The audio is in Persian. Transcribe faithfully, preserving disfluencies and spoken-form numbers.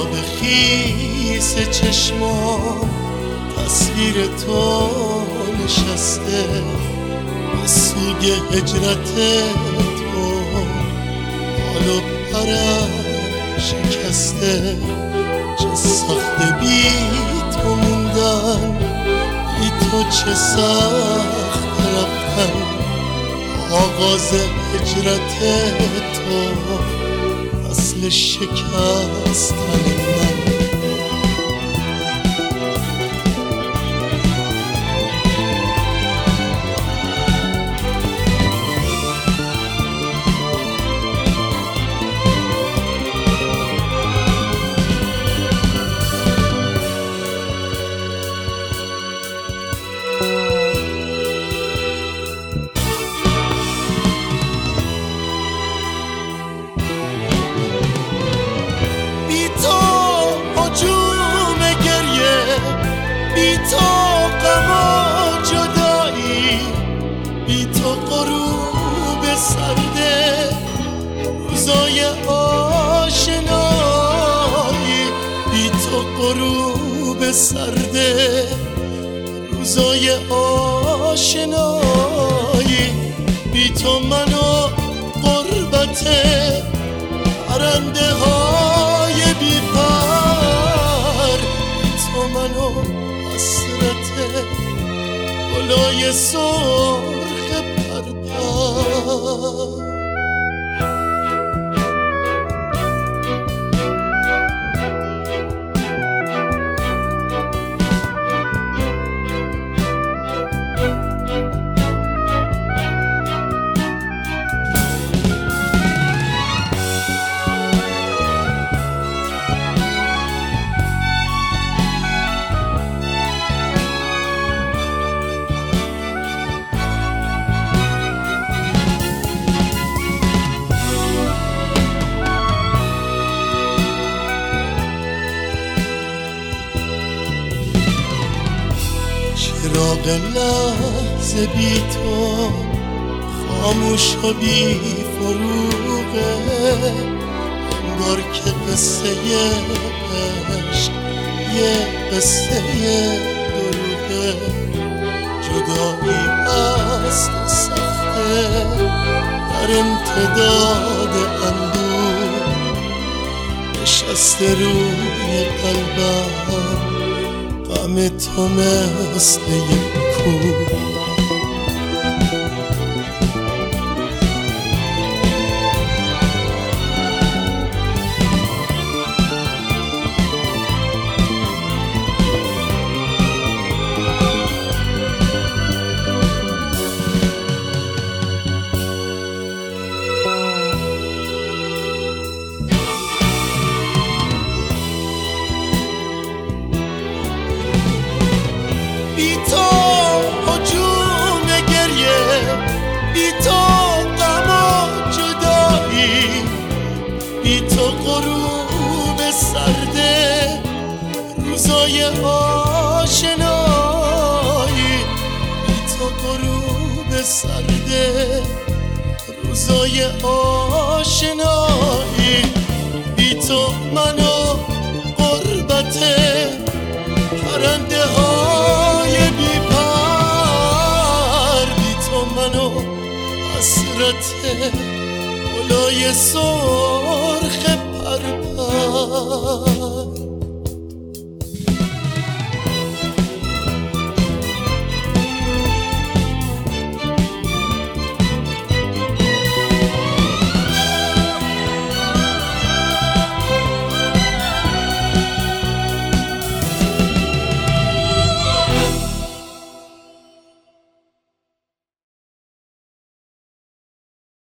آب خیس چشمام تصویر تو نشسته، به سوگ هجرت تو بال و پرم شکسته. چه سخت بی تو موندن، بی تو چه سخت رفتن. آغاز هجرت تو فصل شکستن من. بی تو غم و جدایی، بی تو غروب سرده روزای آشنایی، بی تو غروب سرده روزای آشنایی، بی تو من و غربت پرنده های بی پر، بی تو من و حسرت گلای سرخ پرپر. چراغ لحظه بی تو خاموش و بی فروغه، انگار که قصه عشق یه قصه دروغه. جدایی هست و سخته در امتداد اندوه، نشسته روی قلبم غم تو مثل یک کوه. بی تو هجوم گریه، بی تو غم و جدایی، بی تو غروب سرده روزای آشنایی، بی تو غروب سرده روزای آشنایی، بی تو من و غربت پرنده های بی پر، بی تو من و حسرت گلای سرخ پرپر.